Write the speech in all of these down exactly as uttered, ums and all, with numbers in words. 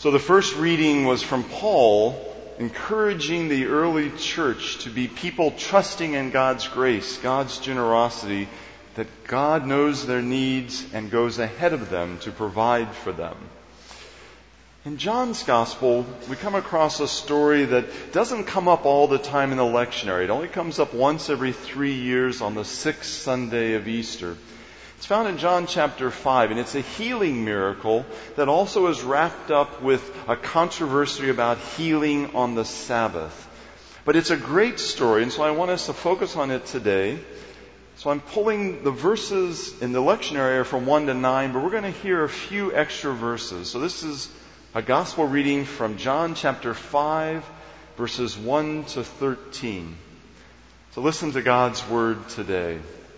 So the first reading was from Paul, encouraging the early church to be people trusting in God's grace, God's generosity, that God knows their needs and goes ahead of them to provide for them. In John's Gospel, we come across a story that doesn't come up all the time in the lectionary. It only comes up once every three years on the sixth Sunday of Easter. It's found in John chapter five, and it's a healing miracle that also is wrapped up with a controversy about healing on the Sabbath. But it's a great story, and so I want us to focus on it today. So I'm pulling the verses in the lectionary from one to nine, but we're going to hear a few extra verses. So this is a gospel reading from John chapter five, verses one to thirteen. So listen to God's word today.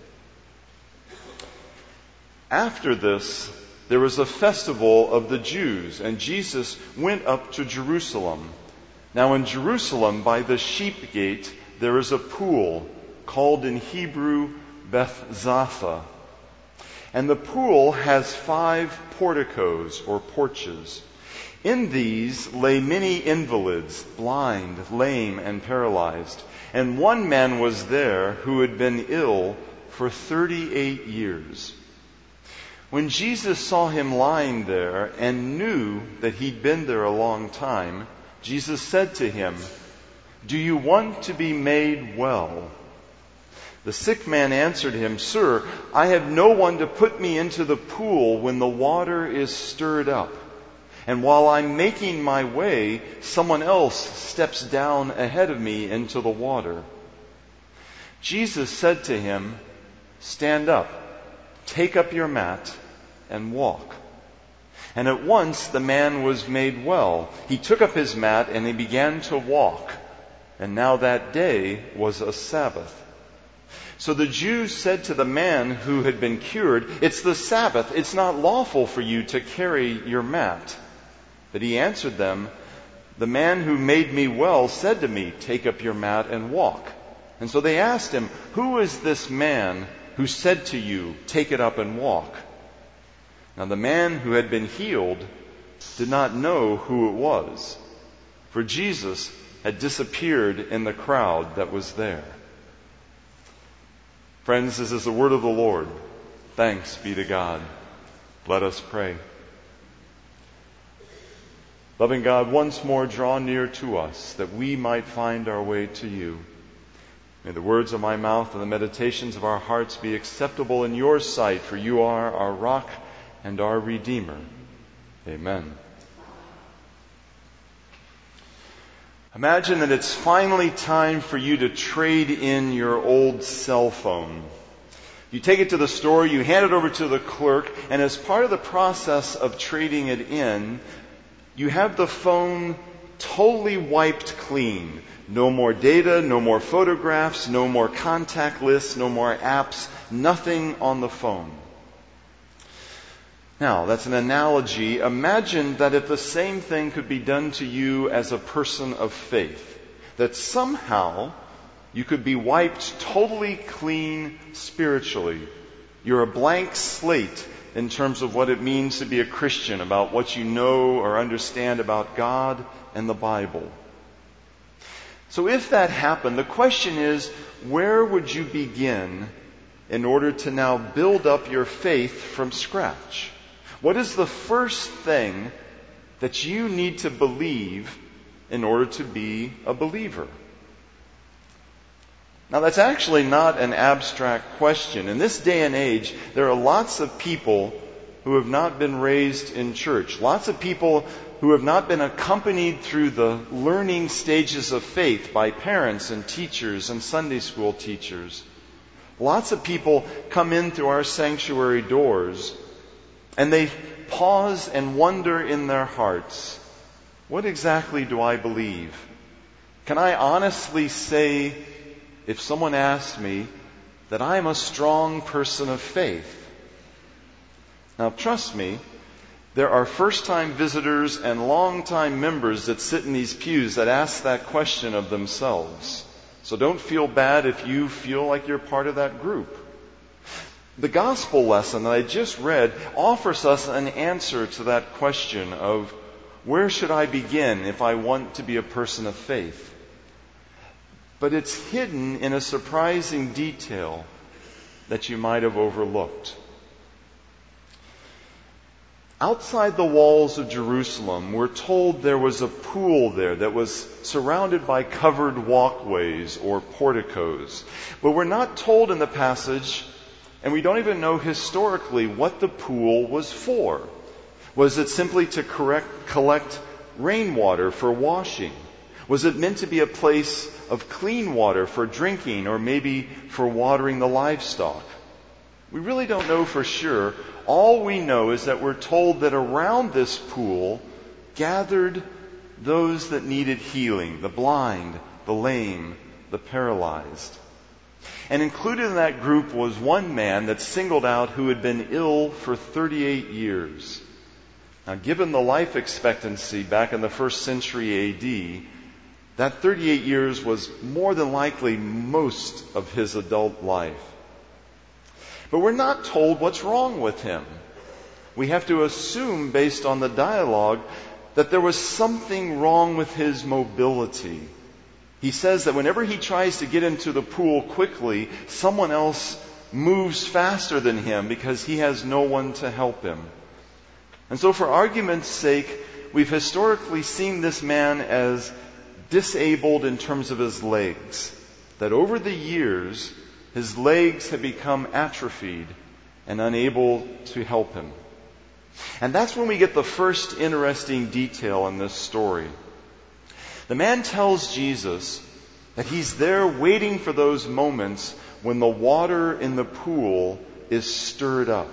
After this, there was a festival of the Jews, and Jesus went up to Jerusalem. Now in Jerusalem, by the sheep gate, there is a pool, called in Hebrew Bethzatha. And the pool has five porticos, or porches. In these lay many invalids, blind, lame, and paralyzed. And one man was there who had been ill for thirty-eight years. When Jesus saw him lying there and knew that he'd been there a long time, Jesus said to him, "Do you want to be made well?" The sick man answered him, "Sir, I have no one to put me into the pool when the water is stirred up. And while I'm making my way, someone else steps down ahead of me into the water." Jesus said to him, "Stand up, take up your mat, and walk." And at once the man was made well. He took up his mat and he began to walk. And now that day was a Sabbath. So the Jews said to the man who had been cured, "It's the Sabbath. It's not lawful for you to carry your mat." But he answered them, "The man who made me well said to me, 'Take up your mat and walk.'" And so they asked him, "Who is this man who said to you, 'Take it up and walk'?" Now the man who had been healed did not know who it was, for Jesus had disappeared in the crowd that was there. Friends, this is the word of the Lord. Thanks be to God. Let us pray. Loving God, once more draw near to us that we might find our way to you. May the words of my mouth and the meditations of our hearts be acceptable in your sight, for you are our rock and our Redeemer. Amen. Imagine that it's finally time for you to trade in your old cell phone. You take it to the store, you hand it over to the clerk, and as part of the process of trading it in, you have the phone totally wiped clean. No more data, no more photographs, no more contact lists, no more apps, nothing on the phone. Now, that's an analogy. Imagine that if the same thing could be done to you as a person of faith, that somehow you could be wiped totally clean spiritually. You're a blank slate in terms of what it means to be a Christian, about what you know or understand about God and the Bible. So if that happened, the question is, where would you begin in order to now build up your faith from scratch? What is the first thing that you need to believe in order to be a believer? Now, that's actually not an abstract question. In this day and age, there are lots of people who have not been raised in church. Lots of people who have not been accompanied through the learning stages of faith by parents and teachers and Sunday school teachers. Lots of people come in through our sanctuary doors and they pause and wonder in their hearts, what exactly do I believe? Can I honestly say, if someone asked me, that I'm a strong person of faith? Now, trust me, there are first-time visitors and long-time members that sit in these pews that ask that question of themselves. So don't feel bad if you feel like you're part of that group. The gospel lesson that I just read offers us an answer to that question of Where should I begin if I want to be a person of faith? But it's hidden in a surprising detail that you might have overlooked. Outside the walls of Jerusalem, we're told there was a pool there that was surrounded by covered walkways or porticos. But we're not told in the passage, and we don't even know historically what the pool was for. Was it simply to correct, collect rainwater for washing? Was it meant to be a place of clean water for drinking, or maybe for watering the livestock? We really don't know for sure. All we know is that we're told that around this pool gathered those that needed healing, the blind, the lame, the paralyzed. And included in that group was one man that's singled out who had been ill for thirty-eight years. Now, given the life expectancy back in the first century A D, that thirty-eight years was more than likely most of his adult life. But we're not told what's wrong with him. We have to assume, based on the dialogue, that there was something wrong with his mobility. He says that whenever he tries to get into the pool quickly, someone else moves faster than him because he has no one to help him. And so for argument's sake, we've historically seen this man as disabled in terms of his legs. That over the years, his legs have become atrophied and unable to help him. And that's when we get the first interesting detail in this story. The man tells Jesus that he's there waiting for those moments when the water in the pool is stirred up.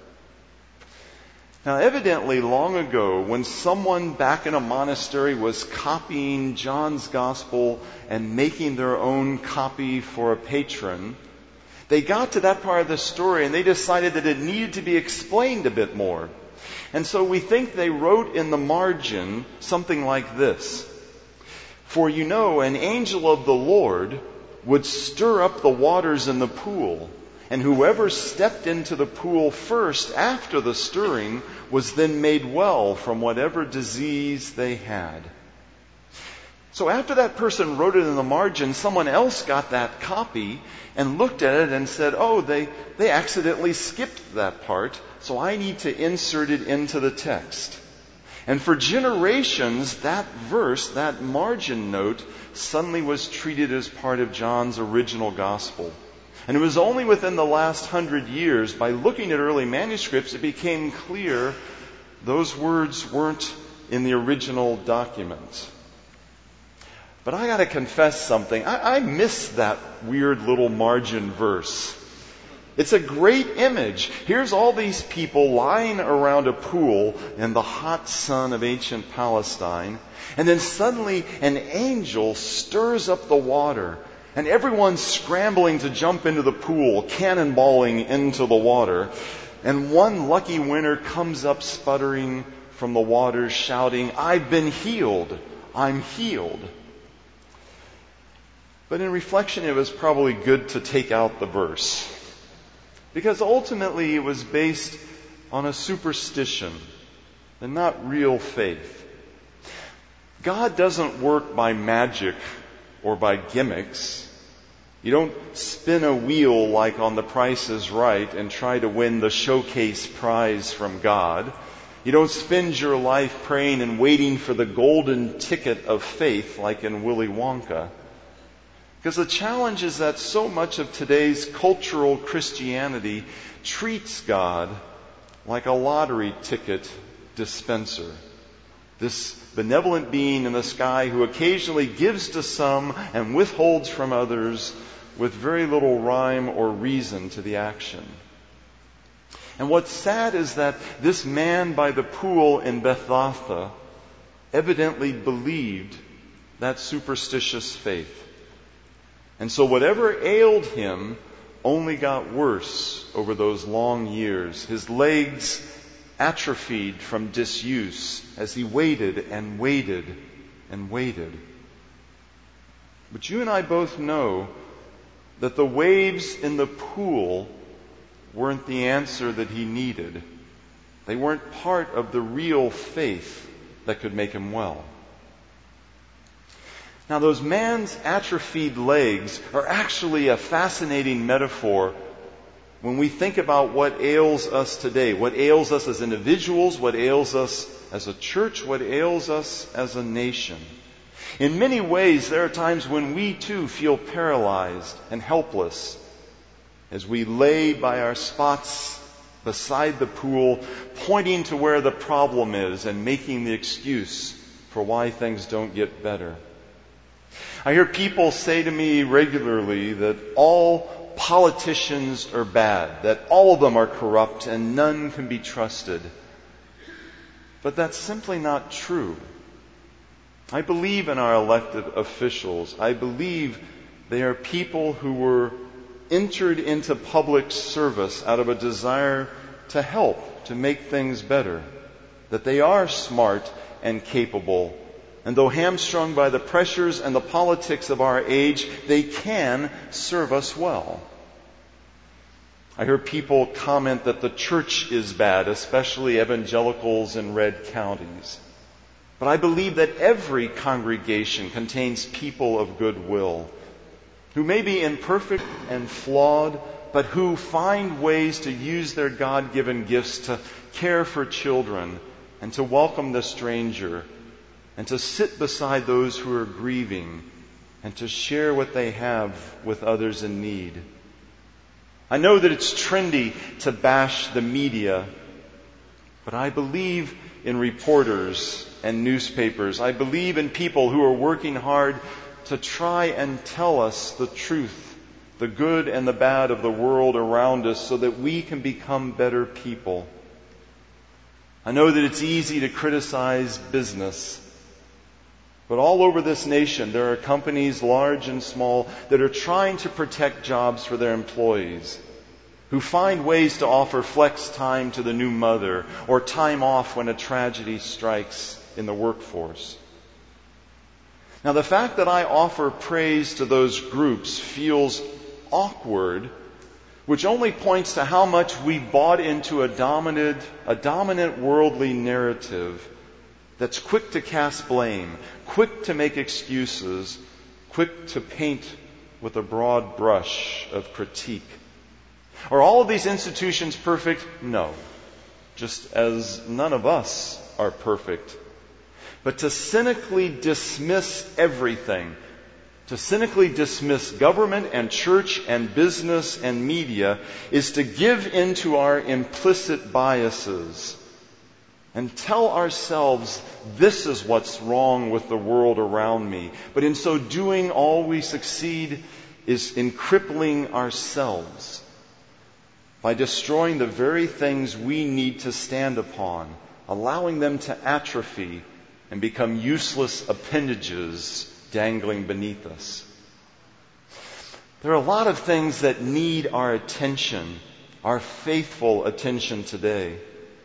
Now, evidently, long ago, when someone back in a monastery was copying John's Gospel and making their own copy for a patron, they got to that part of the story and they decided that it needed to be explained a bit more. And so we think they wrote in the margin something like this. For you know, an angel of the Lord would stir up the waters in the pool, and whoever stepped into the pool first after the stirring was then made well from whatever disease they had. So after that person wrote it in the margin, someone else got that copy and looked at it and said, oh, they, they accidentally skipped that part, so I need to insert it into the text. And for generations, that verse, that margin note, suddenly was treated as part of John's original gospel. And it was only within the last hundred years, by looking at early manuscripts, it became clear those words weren't in the original document. But I gotta confess something. I, I miss that weird little margin verse. It's a great image. Here's all these people lying around a pool in the hot sun of ancient Palestine. And then suddenly an angel stirs up the water. And everyone's scrambling to jump into the pool, cannonballing into the water. And one lucky winner comes up sputtering from the water, shouting, I've been healed. I'm healed. But in reflection, it was probably good to take out the verse. Because ultimately it was based on a superstition and not real faith. God doesn't work by magic or by gimmicks. You don't spin a wheel like on The Price is Right and try to win the showcase prize from God. You don't spend your life praying and waiting for the golden ticket of faith like in Willy Wonka. Because the challenge is that so much of today's cultural Christianity treats God like a lottery ticket dispenser. This benevolent being in the sky who occasionally gives to some and withholds from others with very little rhyme or reason to the action. And what's sad is that this man by the pool in Bethatha evidently believed that superstitious faith. And so whatever ailed him only got worse over those long years. His legs atrophied from disuse as he waited and waited and waited. But you and I both know that the waves in the pool weren't the answer that he needed. They weren't part of the real faith that could make him well. Now, those man's atrophied legs are actually a fascinating metaphor when we think about what ails us today, what ails us as individuals, what ails us as a church, what ails us as a nation. In many ways, there are times when we too feel paralyzed and helpless as we lay by our spots beside the pool, pointing to where the problem is and making the excuse for why things don't get better. I hear people say to me regularly that all politicians are bad, that all of them are corrupt and none can be trusted. But that's simply not true. I believe in our elected officials. I believe they are people who were entered into public service out of a desire to help, to make things better, that they are smart and capable. And though hamstrung by the pressures and the politics of our age, they can serve us well. I hear people comment that the church is bad, especially evangelicals in red counties. But I believe that every congregation contains people of goodwill, who may be imperfect and flawed, but who find ways to use their God-given gifts to care for children and to welcome the stranger and to sit beside those who are grieving and to share what they have with others in need. I know that it's trendy to bash the media, but I believe in reporters and newspapers. I believe in people who are working hard to try and tell us the truth, the good and the bad of the world around us, so that we can become better people. I know that it's easy to criticize business, but all over this nation there are companies, large and small, that are trying to protect jobs for their employees, who find ways to offer flex time to the new mother or time off when a tragedy strikes in the workforce. Now, the fact that I offer praise to those groups feels awkward, which only points to how much we bought into a dominant, a dominant worldly narrative that's quick to cast blame, quick to make excuses, quick to paint with a broad brush of critique. Are all of these institutions perfect? No. Just as none of us are perfect. But to cynically dismiss everything, to cynically dismiss government and church and business and media, is to give into our implicit biases and tell ourselves this is what's wrong with the world around me. But in so doing, all we succeed is in crippling ourselves by destroying the very things we need to stand upon, allowing them to atrophy and become useless appendages dangling beneath us. There are a lot of things that need our attention, our faithful attention today.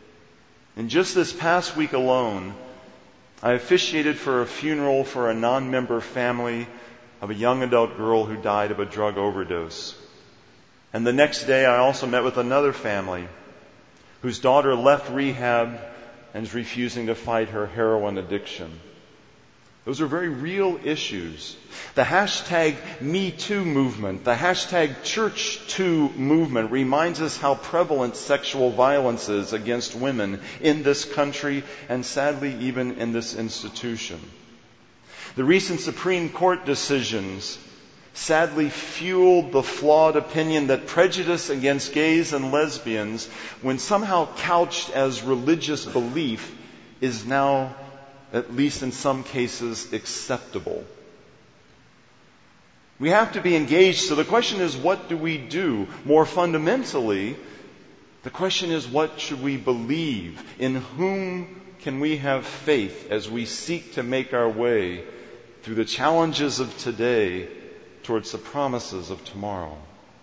And just this past week alone, I officiated for a funeral for a non-member family of a young adult girl who died of a drug overdose. And the next day I also met with another family whose daughter left rehab and is refusing to fight her heroin addiction. Those are very real issues. The hashtag Me Too movement, the hashtag Church Too movement reminds us how prevalent sexual violence is against women in this country and sadly even in this institution. The recent Supreme Court decisions sadly fueled the flawed opinion that prejudice against gays and lesbians, when somehow couched as religious belief, is now, at least in some cases, acceptable. We have to be engaged, so the question is, what do we do? More fundamentally, the question is, what should we believe? In whom can we have faith as we seek to make our way through the challenges of today towards the promises of tomorrow?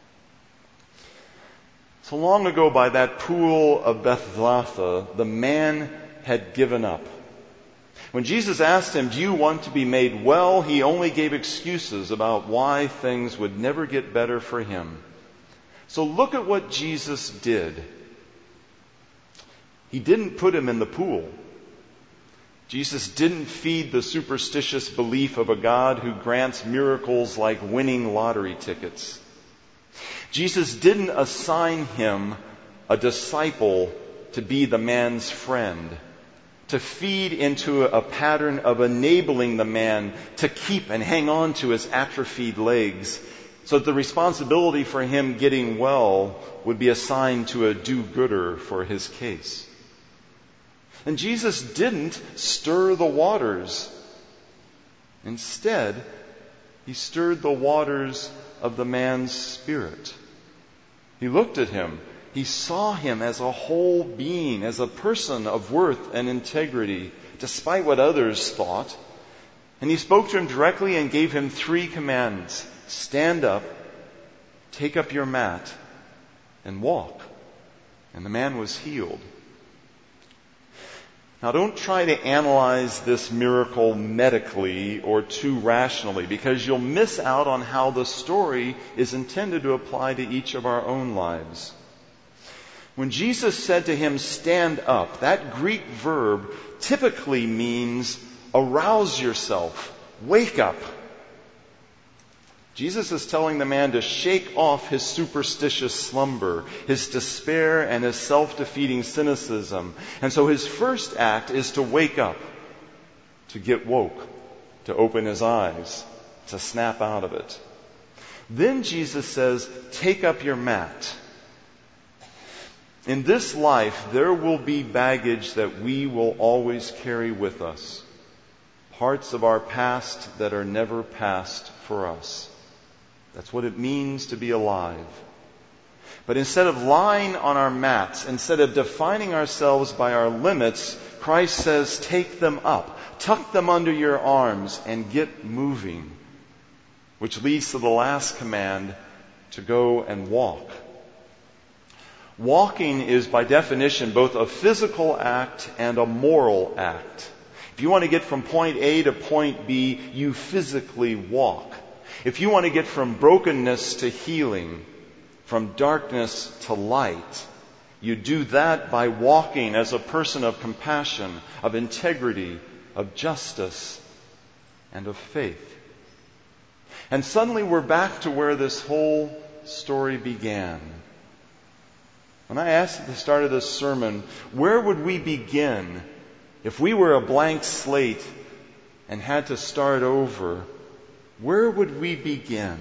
So long ago, by that pool of Bethzatha, the man had given up. When Jesus asked him, "Do you want to be made well?" he only gave excuses about why things would never get better for him. So look at what Jesus did. He didn't put him in the pool. Jesus didn't feed the superstitious belief of a God who grants miracles like winning lottery tickets. Jesus didn't assign him a disciple to be the man's friend, to feed into a pattern of enabling the man to keep and hang on to his atrophied legs, so that the responsibility for him getting well would be assigned to a do-gooder for his case. And Jesus didn't stir the waters. Instead, he stirred the waters of the man's spirit. He looked at him. He saw him as a whole being, as a person of worth and integrity, despite what others thought. And he spoke to him directly and gave him three commands. Stand up, take up your mat, and walk. And the man was healed. Now, don't try to analyze this miracle medically or too rationally, because you'll miss out on how the story is intended to apply to each of our own lives. When Jesus said to him, stand up, that Greek verb typically means arouse yourself, wake up. Jesus is telling the man to shake off his superstitious slumber, his despair, and his self-defeating cynicism. And so his first act is to wake up, to get woke, to open his eyes, to snap out of it. Then Jesus says, take up your mat. In this life, there will be baggage that we will always carry with us. Parts of our past that are never past for us. That's what it means to be alive. But instead of lying on our mats, instead of defining ourselves by our limits, Christ says, take them up, tuck them under your arms, and get moving. Which leads to the last command, to go and walk. Walking is by definition both a physical act and a moral act. If you want to get from point A to point B, you physically walk. If you want to get from brokenness to healing, from darkness to light, you do that by walking as a person of compassion, of integrity, of justice, and of faith. And suddenly we're back to where this whole story began. When I asked at the start of this sermon, where would we begin if we were a blank slate and had to start over? Where would we begin?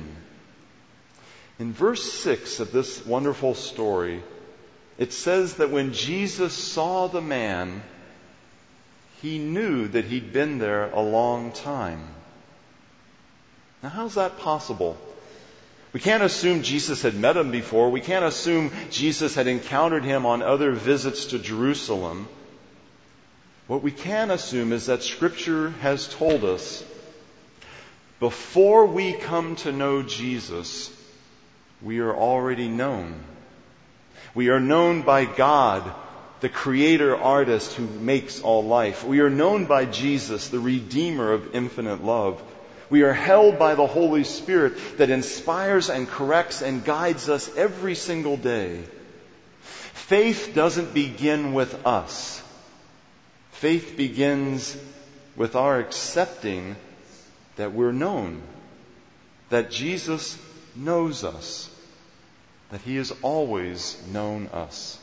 In verse six of this wonderful story, it says that when Jesus saw the man, he knew that he'd been there a long time. Now, how's that possible? We can't assume Jesus had met him before. We can't assume Jesus had encountered him on other visits to Jerusalem. What we can assume is that Scripture has told us before we come to know Jesus, we are already known. We are known by God, the creator artist who makes all life. We are known by Jesus, the Redeemer of infinite love. We are held by the Holy Spirit that inspires and corrects and guides us every single day. Faith doesn't begin with us. Faith begins with our accepting that we're known, that Jesus knows us, that He has always known us.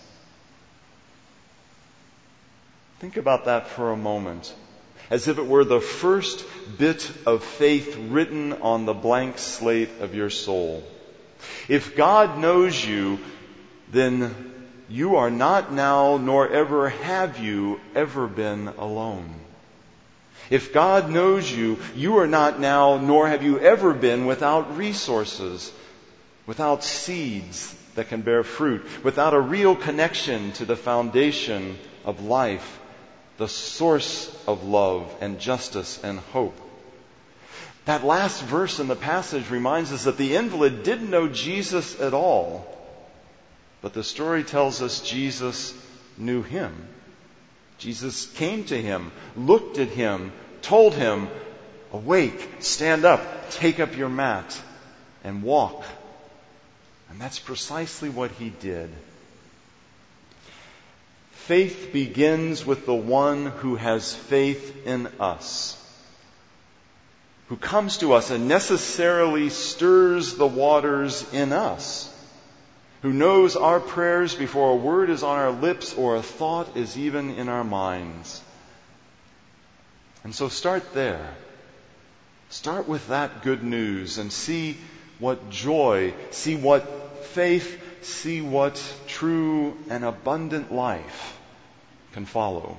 Think about that for a moment, as if it were the first bit of faith written on the blank slate of your soul. If God knows you, then you are not now, nor ever have you ever been alone. If God knows you, you are not now, nor have you ever been without resources, without seeds that can bear fruit, without a real connection to the foundation of life, the source of love and justice and hope. That last verse in the passage reminds us that the invalid didn't know Jesus at all, but the story tells us Jesus knew him. Jesus came to him, looked at him, told him, awake, stand up, take up your mat, and walk. And that's precisely what he did. faith begins with the one who has faith in us, who comes to us and necessarily stirs the waters in us, who knows our prayers before a word is on our lips or a thought is even in our minds. And so start there. Start with that good news and see what joy, see what faith, see what true and abundant life can follow.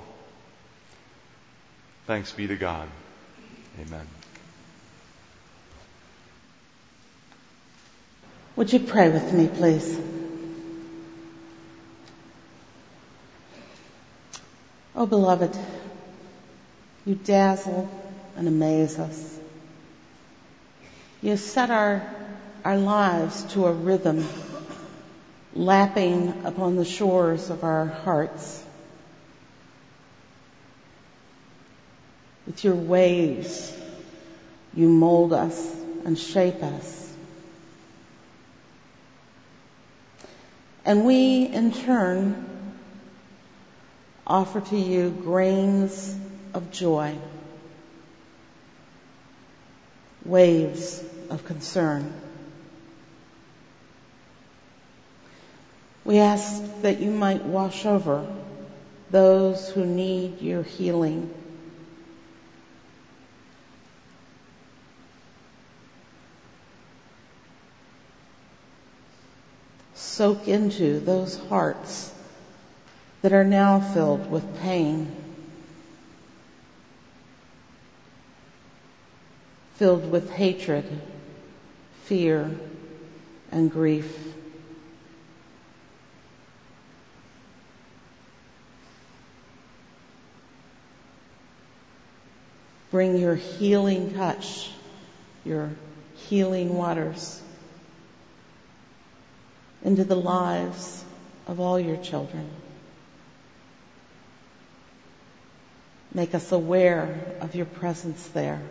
Thanks be to God. Amen. Would you pray with me, please? Oh, beloved, you dazzle and amaze us. You set our, our lives to a rhythm, lapping upon the shores of our hearts. With your waves, you mold us and shape us. And we, in turn, offer to you grains of joy, waves of concern. We ask that you might wash over those who need your healing. Soak into those hearts that are now filled with pain, filled with hatred, fear, and grief. Bring your healing touch, your healing waters into the lives of all your children. Make us aware of your presence there.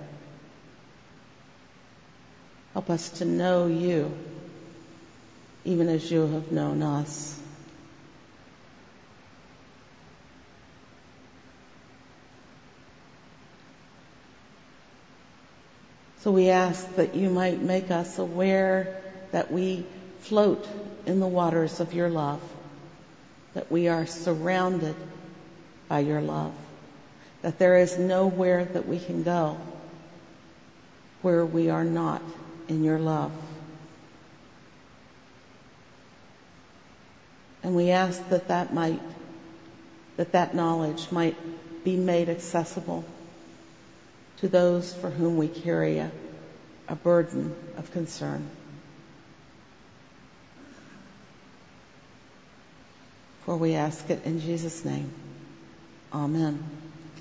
Help us to know you, even as you have known us. So we ask that you might make us aware that we float in the waters of your love, that we are surrounded by your love, that there is nowhere that we can go where we are not in your love. And we ask that that might, that that knowledge might be made accessible to those for whom we carry a, a burden of concern. For we ask it in Jesus' name. Amen.